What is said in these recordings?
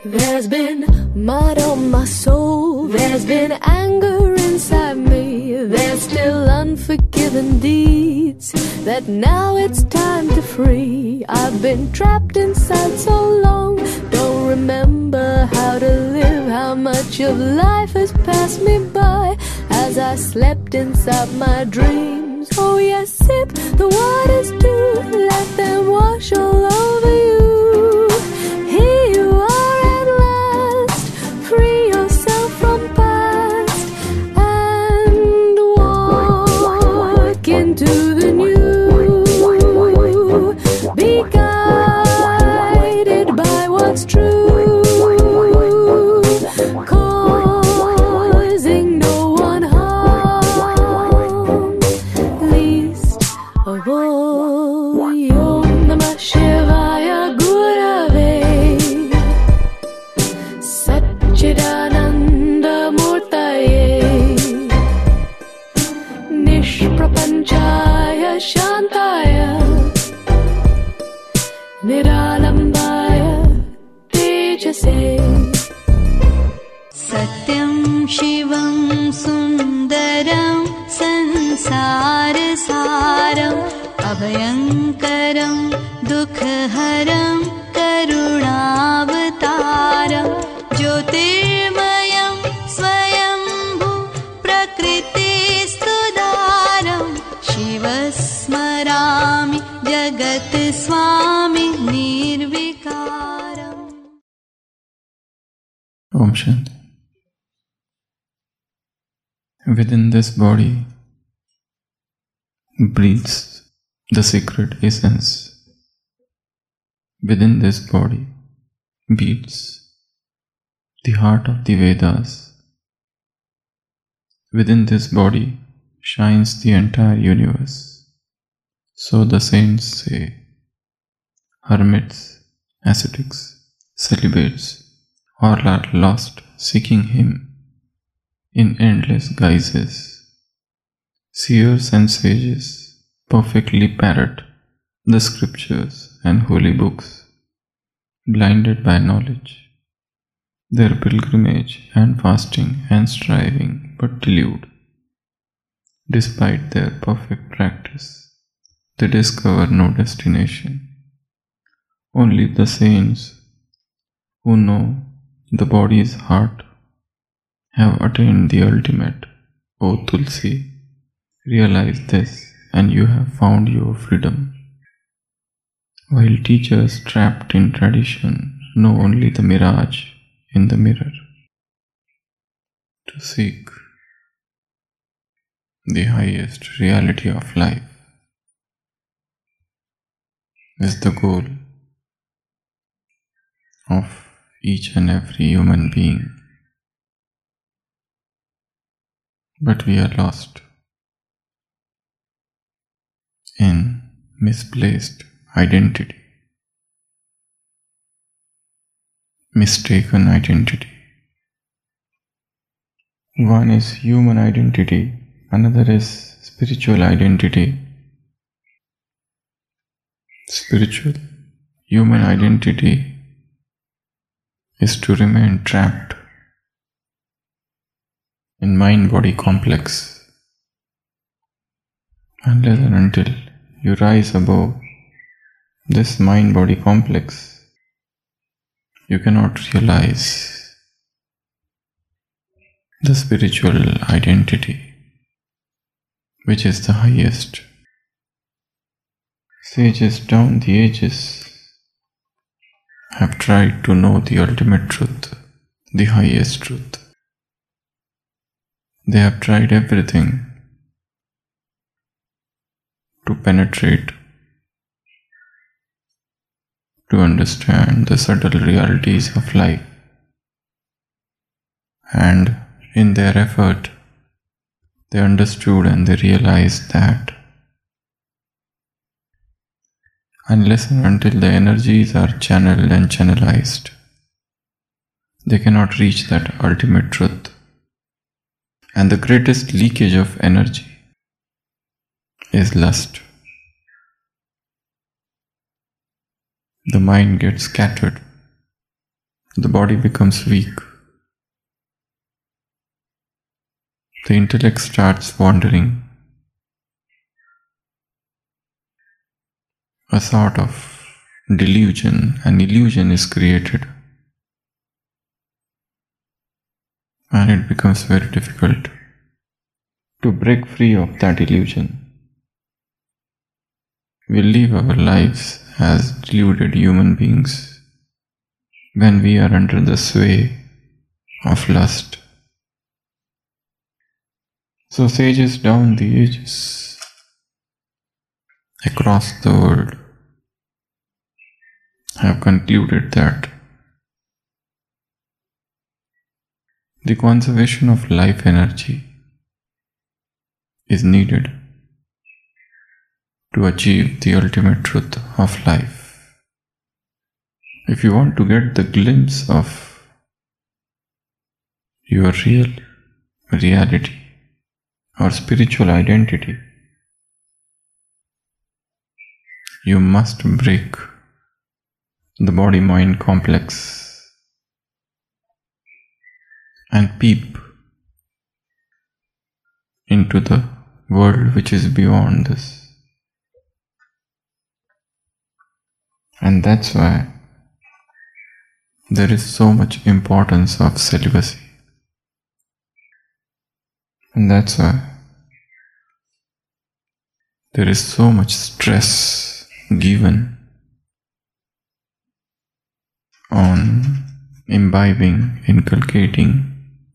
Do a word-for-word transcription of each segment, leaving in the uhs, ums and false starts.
There's been mud on my soul, there's been anger inside me, there's still unforgiven deeds that now it's time to free. I've been trapped inside so long, don't remember how to live, how much of life has passed me by as I slept inside my dreams. Oh yes, sip the waters too, let them wash all over you. Here you are at last, free yourself from past and walk into the new. Be guided by what's true, causing no one harm, least of all. Om Namah Shivaya Gurave Satchidananda Murtaye Nishprapanchaya Shantaya Niralambaya Tejase. Satyam Shivam Sundaram Sansarasaram Abhayankaram Dukhaharam Karunavataram Jyotirmayam Swayambhu Prakritistudaram Shivasmarami Jagat Swami Nirvikaram. Om Shanti. Within this body breathes the secret essence. Within this body beats the heart of the Vedas. Within this body shines the entire universe. So the saints say, hermits, ascetics, celibates, all are lost seeking Him in endless guises. Seers and sages perfectly parrot the scriptures and holy books, blinded by knowledge. Their pilgrimage and fasting and striving but delude. Despite their perfect practice, they discover no destination. Only the saints who know the body's heart have attained the ultimate. O Tulsi, realize this and you have found your freedom. While teachers trapped in tradition know only the mirage in the mirror. To seek the highest reality of life is the goal of each and every human being. But we are lost in misplaced identity, mistaken identity. One is human identity, another is spiritual identity. Spiritual, human identity is to remain trapped in mind-body complex unless and until you rise above this mind-body complex, you cannot realize the spiritual identity, which is the highest. Sages down the ages have tried to know the ultimate truth, the highest truth. They have tried everything to penetrate, to understand the subtle realities of life. And in their effort, they understood and they realized that unless and until the energies are channeled and channelized, they cannot reach that ultimate truth. And the greatest leakage of energy is lust. The mind gets scattered. the body becomes weak. The intellect starts wandering. A sort of delusion, an illusion is created. And it becomes very difficult to break free of that illusion. We live our lives as deluded human beings when we are under the sway of lust. So sages down the ages across the world have concluded that the conservation of life energy is needed to achieve the ultimate truth of life. If you want to get the glimpse of your real reality or spiritual identity, you must break the body-mind complex and peep into the world which is beyond this. And that's why there is so much importance of celibacy. And that's why there is so much stress given on imbibing, inculcating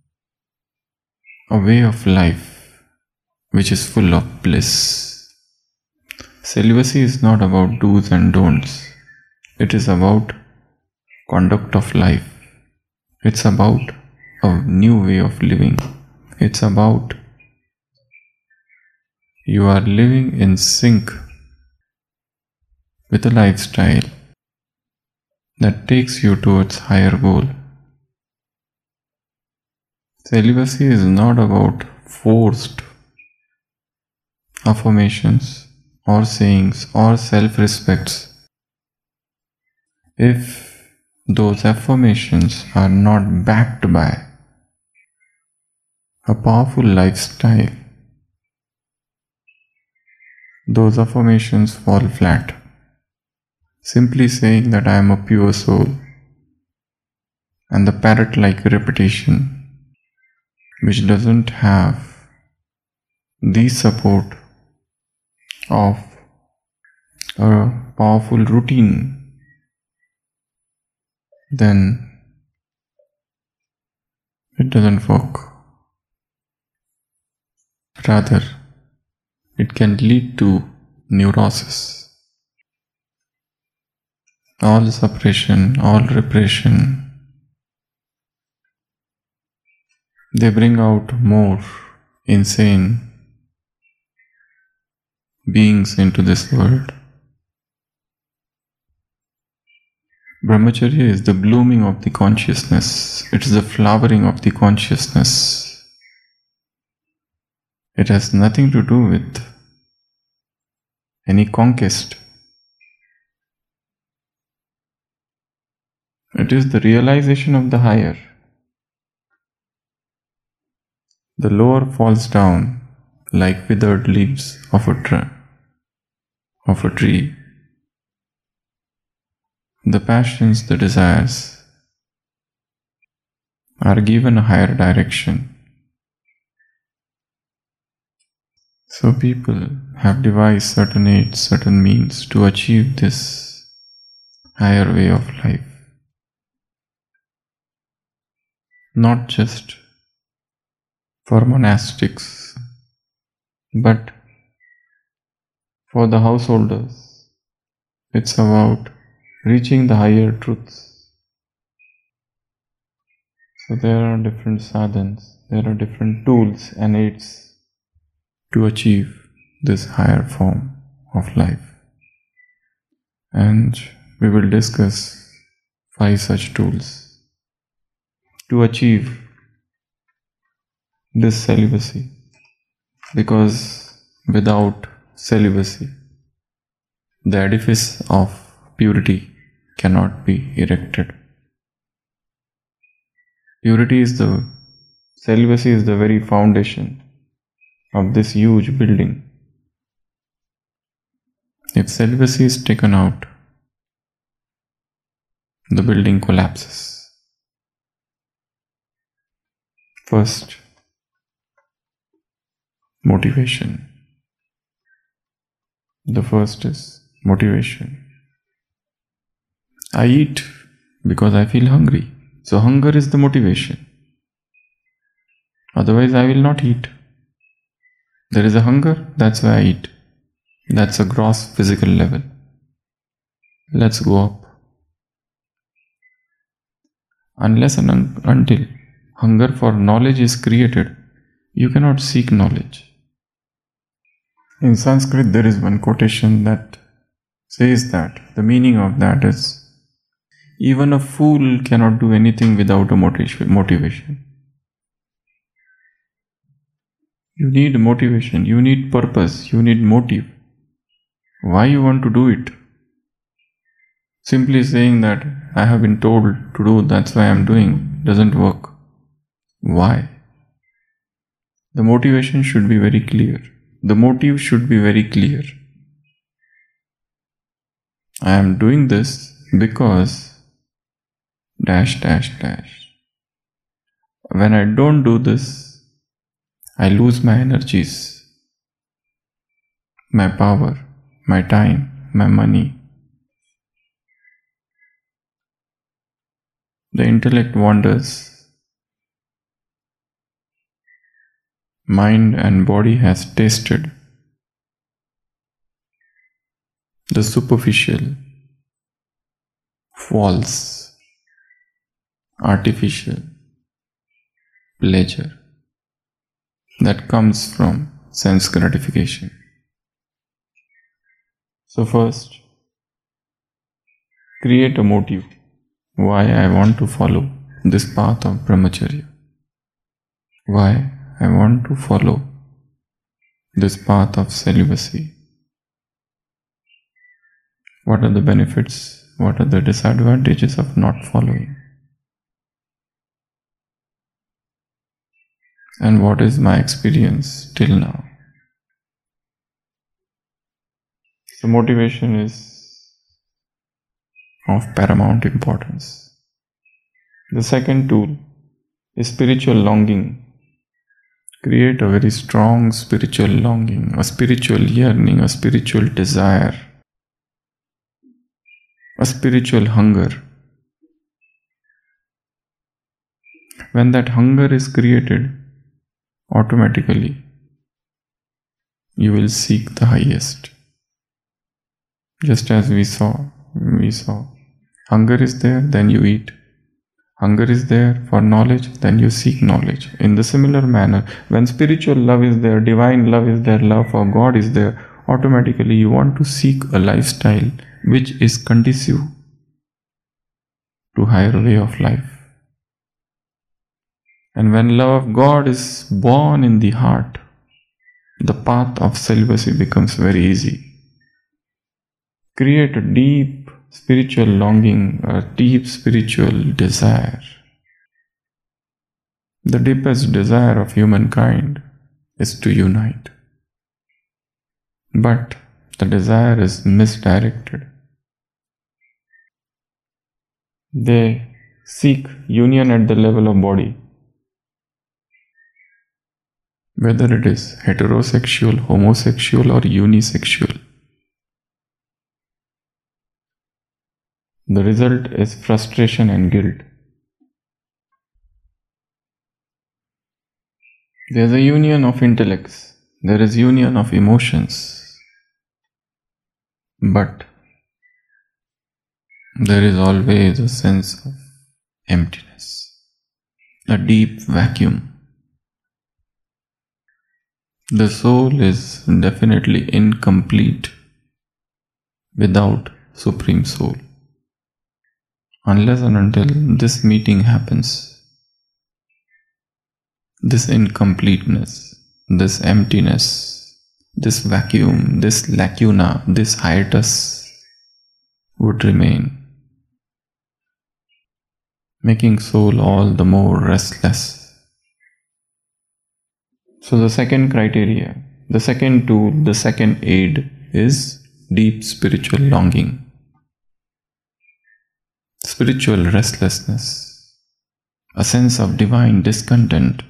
a way of life which is full of bliss. Celibacy is not about do's and don'ts. It is about conduct of life. It's about a new way of living. It's about you are living in sync with a lifestyle that takes you towards higher goal. Celibacy is not about forced affirmations or sayings or self-respects. If those affirmations are not backed by a powerful lifestyle, those affirmations fall flat. Simply saying that I am a pure soul and the parrot-like repetition which doesn't have the support of a powerful routine, then it doesn't work. Rather, it can lead to neurosis. All suppression, all repression, they bring out more insane beings into this world. Brahmacharya is the blooming of the consciousness. It is the flowering of the consciousness. It has nothing to do with any conquest. It is the realization of the higher. The lower falls down like withered leaves of a tree. Of a tree. The passions, the desires are given a higher direction. So people have devised certain aids, certain means to achieve this higher way of life. Not just for monastics, but for the householders. It's about reaching the higher truths. So there are different sadhans, there are different tools and aids to achieve this higher form of life. And we will discuss five such tools to achieve this celibacy, because without celibacy, the edifice of purity cannot be erected. Purity is the, celibacy is the very foundation of this huge building. If celibacy is taken out, the building collapses. First, motivation. The first is motivation. I eat because I feel hungry. So hunger is the motivation. Otherwise I will not eat. There is a hunger, that's why I eat. That's a gross physical level. Let's go up. Unless and un- until hunger for knowledge is created, you cannot seek knowledge. In Sanskrit, there is one quotation that says that the meaning of that is, even a fool cannot do anything without a motivation. You need motivation, you need purpose, you need motive. Why you want to do it? Simply saying that I have been told to do, that's why I am doing, doesn't work. Why? The motivation should be very clear. The motive should be very clear. I am doing this because dash dash dash. When I don't do this, I lose my energies, my power, my time, my money. The intellect wanders. Mind and body has tasted the superficial, false, artificial pleasure that comes from sense gratification. So first, create a motive why I want to follow this path of brahmacharya. Why I want to follow this path of celibacy. What are the benefits? What are the disadvantages of not following? And what is my experience till now? So motivation is of paramount importance. The second tool is spiritual longing. Create a very strong spiritual longing, a spiritual yearning, a spiritual desire, a spiritual hunger. When that hunger is created, automatically you will seek the highest. Just as we saw, we saw, hunger is there, then you eat. Hunger is there for knowledge, then you seek knowledge. In the similar manner, when spiritual love is there, divine love is there, love for God is there, automatically you want to seek a lifestyle which is conducive to higher way of life. And when love of God is born in the heart, the path of celibacy becomes very easy. Create a deep spiritual longing, a deep spiritual desire. The deepest desire of humankind is to unite. But the desire is misdirected. They seek union at the level of body. Whether it is heterosexual, homosexual or unisexual. The result is frustration and guilt. There is a union of intellects, there is union of emotions, but there is always a sense of emptiness, a deep vacuum. The soul is definitely incomplete without Supreme Soul. Unless and until this meeting happens, this incompleteness, this emptiness, this vacuum, this lacuna, this hiatus would remain. making soul all the more restless. So the second criteria, the second tool, the second aid is deep spiritual longing, spiritual restlessness, a sense of divine discontent.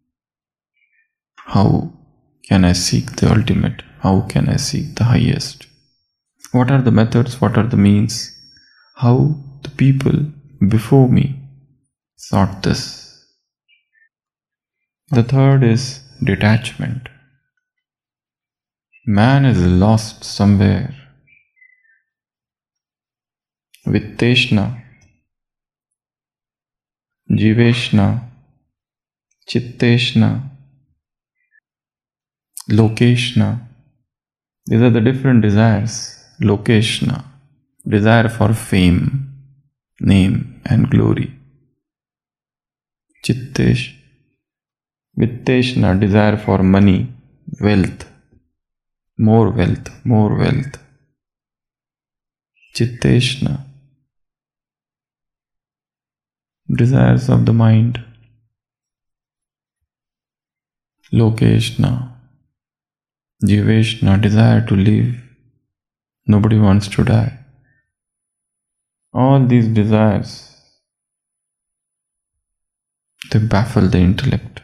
How can I seek the ultimate? How can I seek the highest? What are the methods? What are the means? How the people before me sought this? The third is detachment. Man is lost somewhere. Vitteshna, Jiveshna, Chitteshna, Lokeshna. These are the different desires. Lokeshna, desire for fame, name and glory. Chittesh, Vitteshna, desire for money, wealth, more wealth, more wealth. Chitteshna, desires of the mind. Lokeshna, Jiveshna, desire to live. Nobody wants to die. All these desires, they baffle the intellect.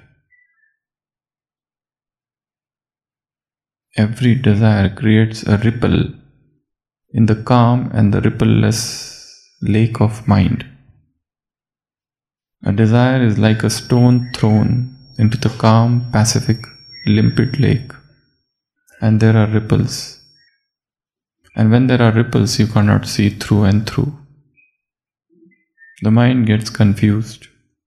Every desire creates a ripple in the calm and the rippleless lake of mind. A desire is like a stone thrown into the calm, pacific, limpid lake, and there are ripples. And when there are ripples, you cannot see through and through. The mind gets confused.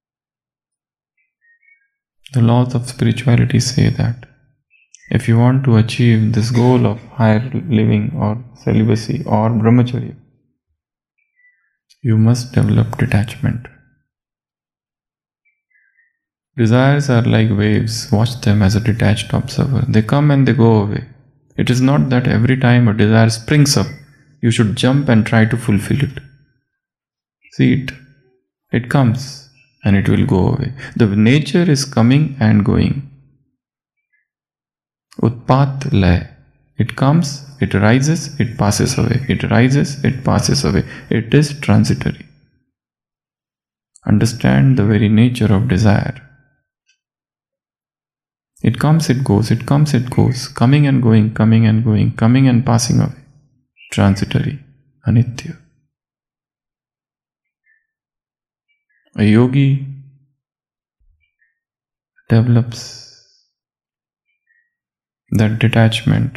The laws of spirituality say that if you want to achieve this goal of higher living or celibacy or brahmacharya, you must develop detachment. Desires are like waves. Watch them as a detached observer. They come and they go away. It is not that every time a desire springs up, you should jump and try to fulfill it. See it. It comes and it will go away. The nature is coming and going. Utpat lay. It comes, it rises, it passes away. It rises, it passes away. It is transitory. Understand the very nature of desire. It comes, it goes, it comes, it goes, coming and going, coming and going, coming and passing away. Transitory, anitya. A yogi develops that detachment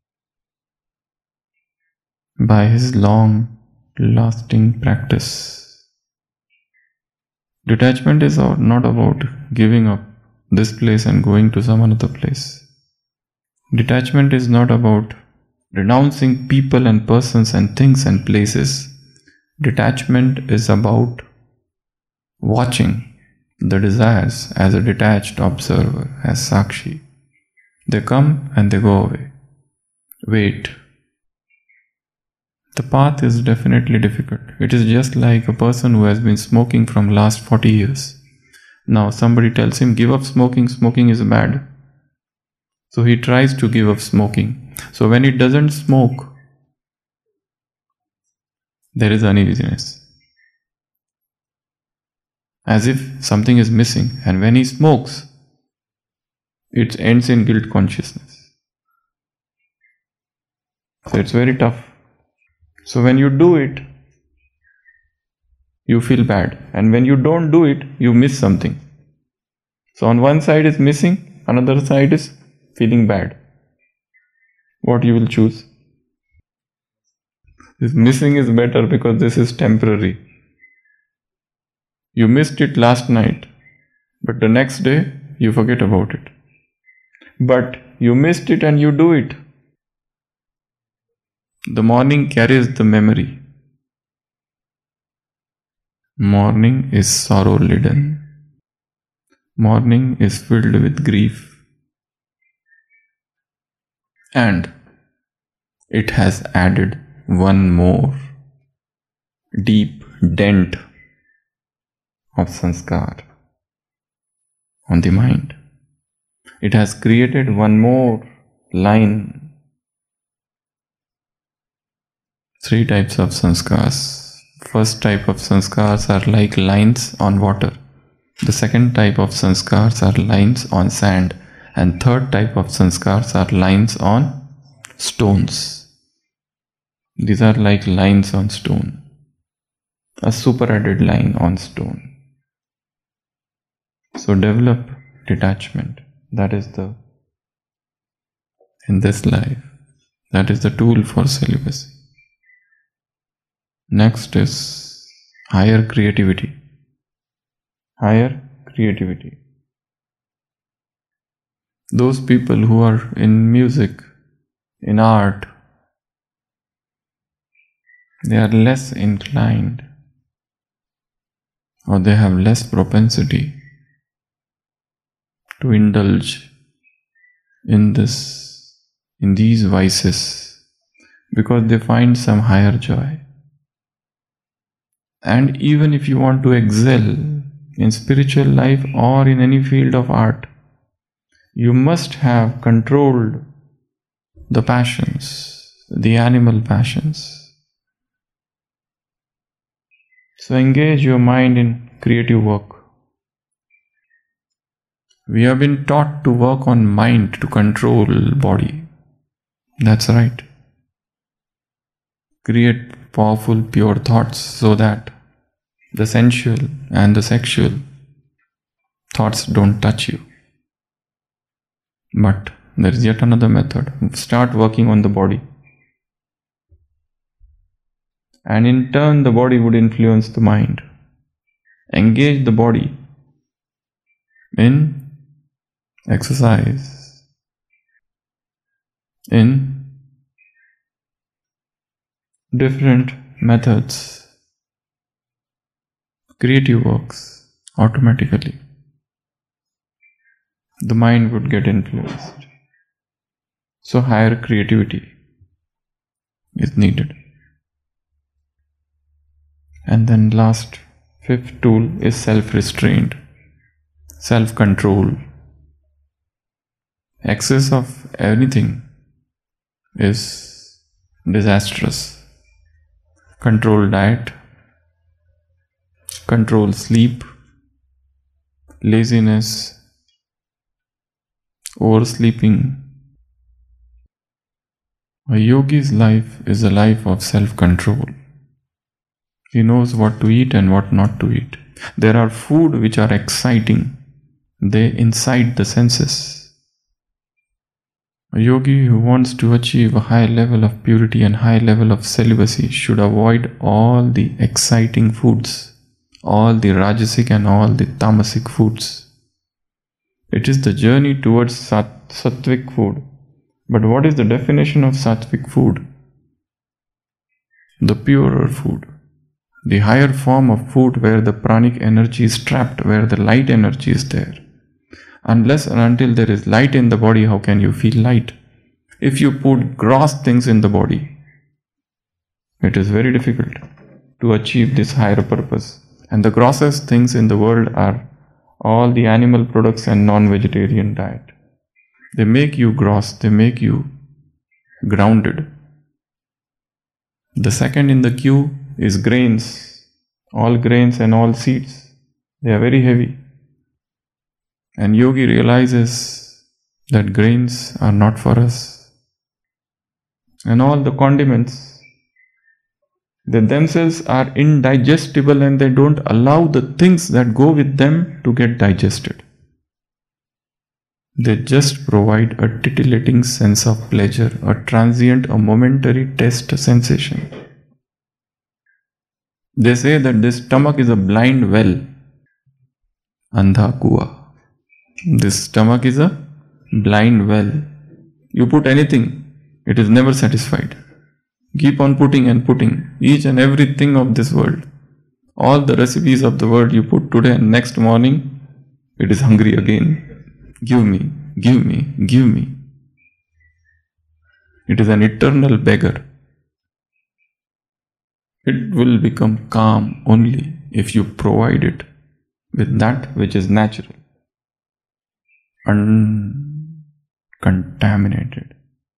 by his long lasting practice. Detachment is not about giving up this place and going to some another place. Detachment is not about renouncing people and persons and things and places. Detachment is about watching the desires as a detached observer, as Sakshi. They come and they go away. Wait. The path is definitely difficult. It is just like a person who has been smoking from last forty years. Now somebody tells him, give up smoking, smoking is bad. So he tries to give up smoking. So when he doesn't smoke, there is uneasiness. As if something is missing. And when he smokes, it ends in guilt consciousness. So it's very tough. So when you do it, you feel bad. And when you don't do it, you miss something. So on one side is missing, another side is feeling bad. What you will choose? This missing is better because this is temporary. You missed it last night, but the next day you forget about it. But you missed it and you do it. The morning carries the memory. Morning is sorrow-laden. Morning is filled with grief. And it has added one more deep dent of sanskar on the mind. It has created one more line. Three types of sanskars. First type of sanskars are like lines on water. The second type of sanskars are lines on sand. And third type of sanskars are lines on stones. These are like lines on stone. A super added line on stone. So develop detachment. That is the, in this life, that is the tool for celibacy. Next is higher creativity. Higher creativity. Those people who are in music, in art, they are less inclined, or they have less propensity to indulge in this, in these vices, because they find some higher joy. And even if you want to excel in spiritual life or in any field of art, you must have controlled the passions, the animal passions. So engage your mind in creative work. We have been taught to work on mind to control body. That's right. Create powerful, pure thoughts so that the sensual and the sexual thoughts don't touch you. But there is yet another method. Start working on the body. And in turn, the body would influence the mind. Engage the body in exercise, in different methods, creative works. Automatically the mind would get influenced. So higher creativity is needed. And then last, fifth tool is self-restraint, self-control. Excess of anything is disastrous. Control diet, control sleep, laziness, oversleeping. A yogi's life is a life of self-control. He knows what to eat and what not to eat. There are food which are exciting. They incite the senses. A yogi who wants to achieve a high level of purity and high level of celibacy should avoid all the exciting foods, all the rajasic and all the tamasic foods. It is the journey towards sat- sattvic food. But what is the definition of sattvic food? The purer food. The higher form of food where the pranic energy is trapped, where the light energy is there. Unless and until there is light in the body, how can you feel light? If you put gross things in the body, it is very difficult to achieve this higher purpose. And the grossest things in the world are all the animal products and non-vegetarian diet. They make you gross, they make you grounded. The second in the queue is grains. All grains and all seeds. They are very heavy. And yogi realizes that grains are not for us. And all the condiments, they themselves are indigestible and they don't allow the things that go with them to get digested. They just provide a titillating sense of pleasure, a transient, a momentary taste sensation. They say that this stomach is a blind well. Andha kua. This stomach is a blind well. You put anything, it is never satisfied. Keep on putting and putting each and everything of this world. All the recipes of the world you put today and next morning, it is hungry again. Give me, give me, give me. It is an eternal beggar. It will become calm only if you provide it with that which is natural, uncontaminated,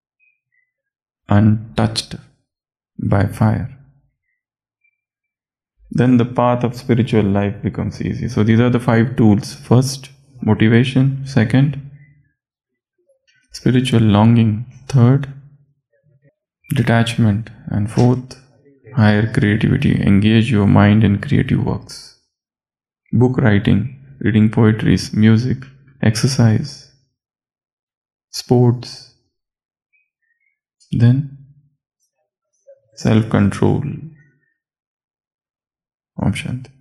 untouched by fire, then the path of spiritual life becomes easy. So these are the five tools. First, motivation. Second, spiritual longing. Third, detachment. And fourth, higher creativity. Engage your mind in creative works. Book writing, reading poetry, music, exercise, sports. Then, self-control. Om Shanti.